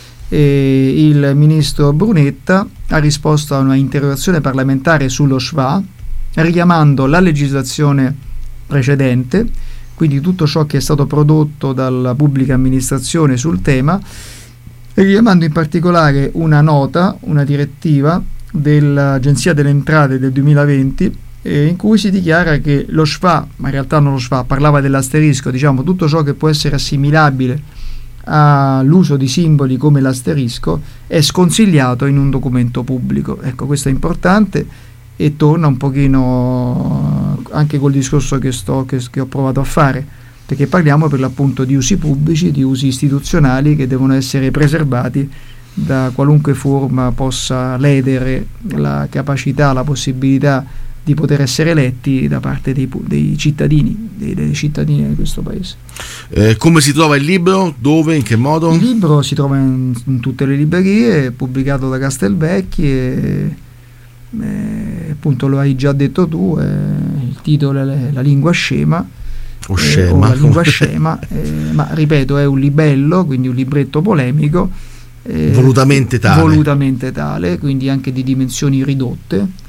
e il ministro Brunetta ha risposto a una interrogazione parlamentare sullo Shva, richiamando la legislazione precedente, quindi tutto ciò che è stato prodotto dalla pubblica amministrazione sul tema, e richiamando in particolare una nota, una direttiva dell'Agenzia delle Entrate del duemilaventi, eh, in cui si dichiara che lo Shva, ma in realtà non lo Shva, parlava dell'asterisco, diciamo tutto ciò che può essere assimilabile all'uso di simboli come l'asterisco è sconsigliato in un documento pubblico. Ecco, questo è importante e torna un pochino anche col discorso che, sto, che, che ho provato a fare, perché parliamo per l'appunto di usi pubblici, di usi istituzionali che devono essere preservati da qualunque forma possa ledere la capacità, la possibilità di poter essere eletti da parte dei, dei cittadini, dei, dei cittadini di questo paese. Eh, come si trova il libro? Dove? In che modo? Il libro si trova in, in tutte le librerie, è pubblicato da Castelvecchi e, e appunto lo hai già detto tu, eh, il titolo è La lingua scema, o scema, eh, o la lingua scema, eh, ma ripeto è un libello, quindi un libretto polemico, eh, volutamente tale. volutamente tale, quindi anche di dimensioni ridotte.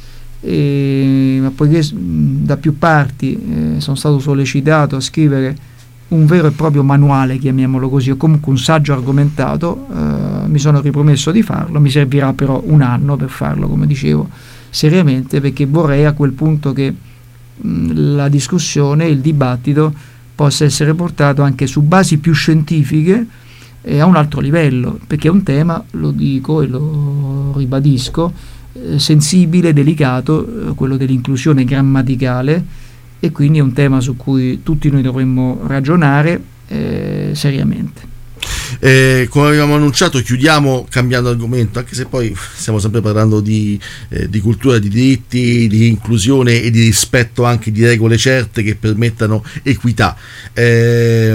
E, ma poiché da più parti eh, sono stato sollecitato a scrivere un vero e proprio manuale, chiamiamolo così, o comunque un saggio argomentato, eh, mi sono ripromesso di farlo. Mi servirà però un anno per farlo, come dicevo, seriamente, perché vorrei a quel punto che mh, la discussione, il dibattito possa essere portato anche su basi più scientifiche e a un altro livello, perché è un tema, lo dico e lo ribadisco, sensibile, delicato, quello dell'inclusione grammaticale, e quindi è un tema su cui tutti noi dovremmo ragionare eh, seriamente. Eh, come avevamo annunciato, chiudiamo cambiando argomento, anche se poi stiamo sempre parlando di, eh, di cultura, di diritti, di inclusione e di rispetto anche di regole certe che permettano equità. Eh,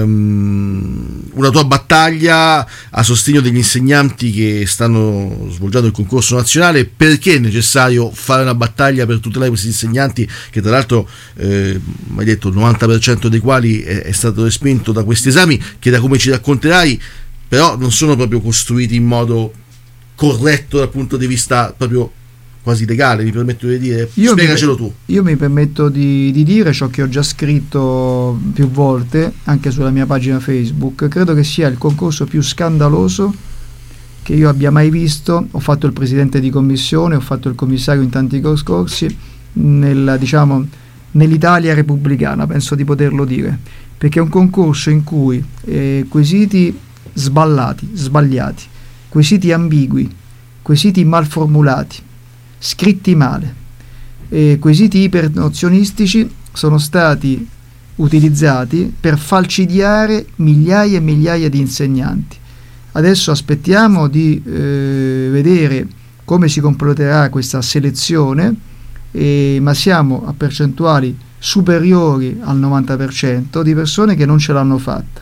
una tua battaglia a sostegno degli insegnanti che stanno svolgendo il concorso nazionale. Perché è necessario fare una battaglia per tutelare questi insegnanti che, tra l'altro, eh, mi hai detto il novanta per cento dei quali è, è stato respinto da questi esami, che, da come ci racconterai, però non sono proprio costruiti in modo corretto dal punto di vista proprio quasi legale, mi permetto di dire. Io spiegacelo mi, tu. Io mi permetto di, di dire ciò che ho già scritto più volte anche sulla mia pagina Facebook. Credo che sia il concorso più scandaloso che io abbia mai visto. Ho fatto il presidente di commissione, ho fatto il commissario in tanti concorsi nel, diciamo, nell'Italia repubblicana, penso di poterlo dire, perché è un concorso in cui eh, quesiti sballati, sbagliati, quesiti ambigui, quesiti mal formulati, scritti male, e quesiti ipernozionistici sono stati utilizzati per falcidiare migliaia e migliaia di insegnanti. Adesso aspettiamo di eh, vedere come si completerà questa selezione, eh, ma siamo a percentuali superiori al novanta per cento di persone che non ce l'hanno fatta.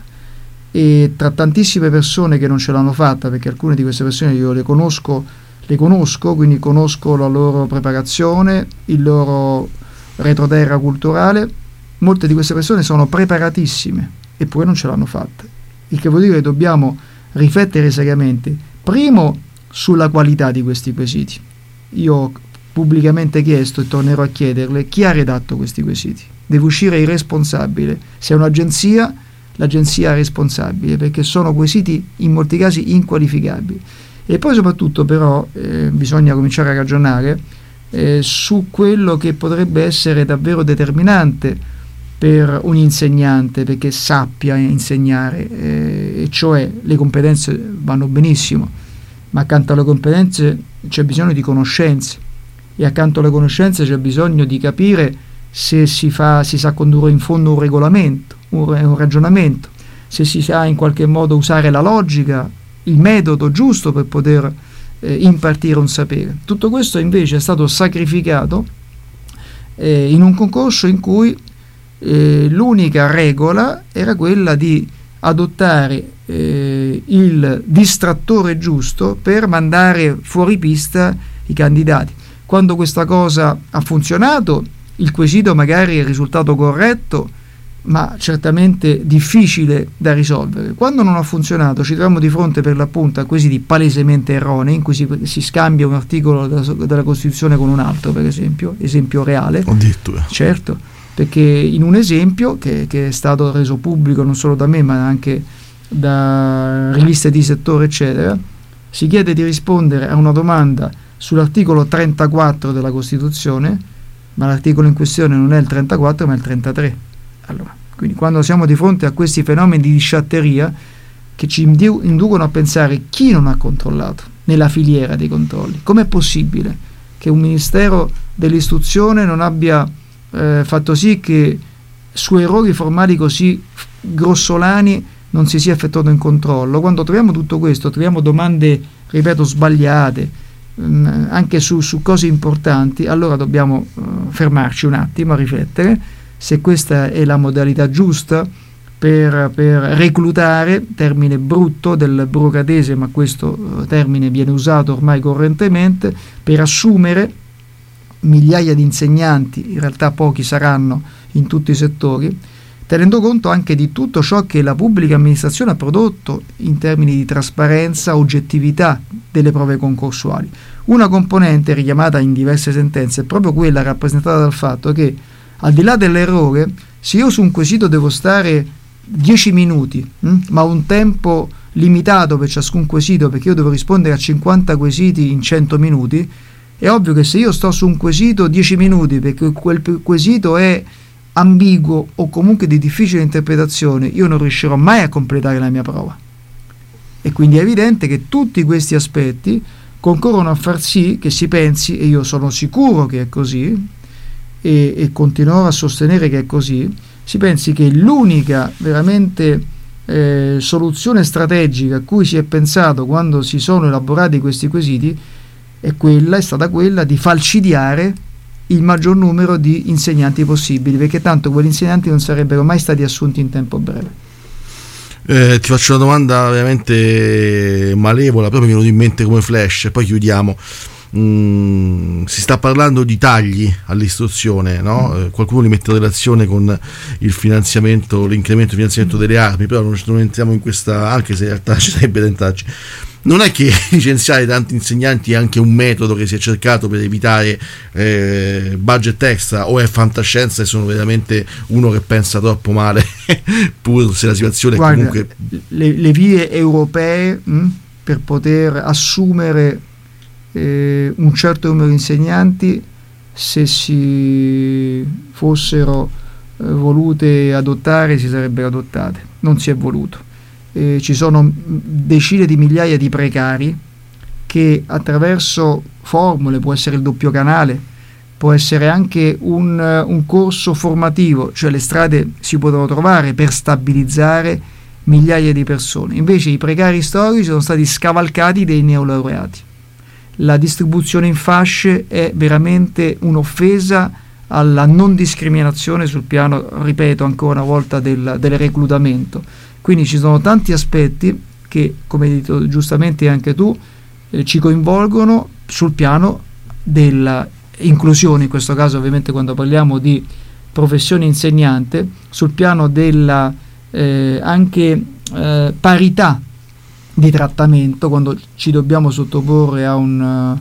E tra tantissime persone che non ce l'hanno fatta, perché alcune di queste persone io le conosco, le conosco, quindi conosco la loro preparazione, il loro retroterra culturale, molte di queste persone sono preparatissime eppure non ce l'hanno fatta, il che vuol dire che dobbiamo riflettere seriamente, primo, sulla qualità di questi quesiti. Io pubblicamente chiesto e tornerò a chiederle chi ha redatto questi quesiti. Deve uscire il responsabile. Se è un'agenzia, l'agenzia è responsabile, perché sono quesiti in molti casi inqualificabili. E poi soprattutto però eh, bisogna cominciare a ragionare eh, su quello che potrebbe essere davvero determinante per un insegnante perché sappia insegnare, eh, e cioè le competenze vanno benissimo, ma accanto alle competenze c'è bisogno di conoscenze, e accanto alle conoscenze c'è bisogno di capire se si fa, si sa condurre in fondo un regolamento, un, un ragionamento, se si sa in qualche modo usare la logica, il metodo giusto per poter eh, impartire un sapere. Tutto questo invece è stato sacrificato eh, in un concorso in cui eh, l'unica regola era quella di adottare eh, il distrattore giusto per mandare fuori pista i candidati. Quando questa cosa ha funzionato, il quesito magari è il risultato corretto, ma certamente difficile da risolvere. Quando non ha funzionato, ci troviamo di fronte per l'appunto a quesiti palesemente erronei, in cui si, si scambia un articolo della, della Costituzione con un altro, per esempio, esempio reale. Addirittura. Certo, perché in un esempio che, che è stato reso pubblico non solo da me, ma anche da riviste di settore, eccetera, si chiede di rispondere a una domanda sull'articolo trentaquattro della Costituzione, ma l'articolo in questione non è il trentaquattro ma il trentatré. Allora, quindi quando siamo di fronte a questi fenomeni di sciatteria che ci indu- inducono a pensare chi non ha controllato nella filiera dei controlli, com'è possibile che un Ministero dell'Istruzione non abbia eh, fatto sì che su errori formali così grossolani non si sia effettuato un controllo? Quando troviamo tutto questo, troviamo domande, ripeto, sbagliate, anche su, su cose importanti, allora dobbiamo uh, fermarci un attimo a riflettere se questa è la modalità giusta per, per reclutare, termine brutto del burocratese, ma questo uh, termine viene usato ormai correntemente, per assumere migliaia di insegnanti, in realtà pochi saranno in tutti i settori, tenendo conto anche di tutto ciò che la pubblica amministrazione ha prodotto in termini di trasparenza, oggettività delle prove concorsuali. Una componente richiamata in diverse sentenze è proprio quella rappresentata dal fatto che, al di là dell'errore, se io su un quesito devo stare dieci minuti, hm, ma un tempo limitato per ciascun quesito, perché io devo rispondere a cinquanta quesiti in cento minuti, è ovvio che se io sto su un quesito dieci minuti perché quel quesito è ambiguo o comunque di difficile interpretazione, io non riuscirò mai a completare la mia prova. E quindi è evidente che tutti questi aspetti concorrono a far sì che si pensi, e io sono sicuro che è così, e, e continuerò a sostenere che è così, si pensi che l'unica veramente eh, soluzione strategica a cui si è pensato quando si sono elaborati questi quesiti è quella, è stata quella di falcidiare il maggior numero di insegnanti possibili, perché tanto quegli insegnanti non sarebbero mai stati assunti in tempo breve. Eh, ti faccio una domanda veramente malevola, proprio mi è venuto in mente come flash, e poi chiudiamo. Mm, si sta parlando di tagli all'istruzione, no? Mm. Eh, qualcuno li mette in relazione con il finanziamento, l'incremento del finanziamento mm. delle armi, però non, non entriamo in questa, anche se in realtà ci sarebbe da entrarci. Non è che licenziare tanti insegnanti è anche un metodo che si è cercato per evitare eh, budget extra, o è fantascienza e sono veramente uno che pensa troppo male pur se la situazione Guarda, è comunque le, le vie europee mh, per poter assumere eh, un certo numero di insegnanti, se si fossero eh, volute adottare, si sarebbero adottate. Non si è voluto. Eh, ci sono decine di migliaia di precari che attraverso formule, può essere il doppio canale, può essere anche un, un corso formativo, cioè le strade si potevano trovare per stabilizzare migliaia di persone. Invece i precari storici sono stati scavalcati dei neolaureati. La distribuzione in fasce è veramente un'offesa alla non discriminazione sul piano, ripeto ancora una volta, del, del reclutamento. Quindi ci sono tanti aspetti che, come hai detto giustamente anche tu, eh, ci coinvolgono sul piano della inclusione, in questo caso ovviamente quando parliamo di professione insegnante, sul piano della eh, anche eh, parità di trattamento, quando ci dobbiamo sottoporre a un,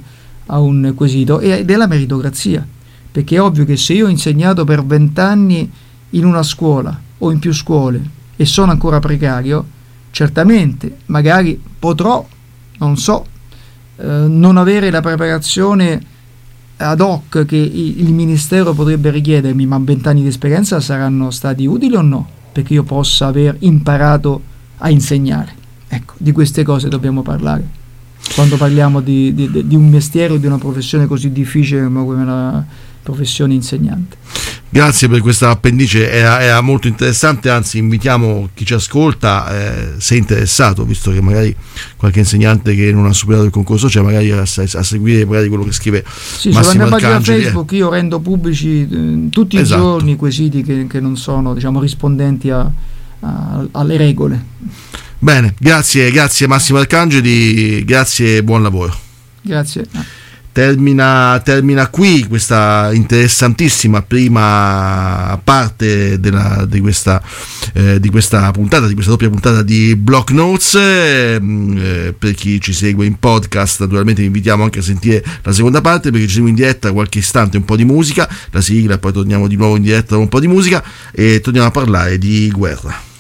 a un quesito, ed è la meritocrazia, perché è ovvio che se io ho insegnato per vent'anni in una scuola o in più scuole e sono ancora precario, certamente magari potrò, non so, eh, non avere la preparazione ad hoc che il ministero potrebbe richiedermi, ma vent'anni di esperienza saranno stati utili o no? Perché io possa aver imparato a insegnare. Ecco, di queste cose dobbiamo parlare quando parliamo di, di, di un mestiere o di una professione così difficile come la professione insegnante. Grazie per questa appendice, era, era molto interessante, anzi invitiamo chi ci ascolta, eh, se è interessato, visto che magari qualche insegnante che non ha superato il concorso, cioè magari a, a seguire magari quello che scrive sì, Massimo sulla mia Arcangeli. pagina Facebook io rendo pubblici eh, tutti esatto. i giorni quesiti che, che non sono, diciamo, rispondenti a, a, alle regole. Bene, grazie, grazie Massimo Arcangeli, grazie e buon lavoro. Grazie. Termina, termina qui questa interessantissima prima parte della, di, questa, eh, di questa puntata, di questa doppia puntata di Block Notes. Eh, per chi ci segue in podcast, naturalmente vi invitiamo anche a sentire la seconda parte, perché ci siamo in diretta qualche istante, un po' di musica, la sigla, poi torniamo di nuovo in diretta con un po' di musica e torniamo a parlare di guerra.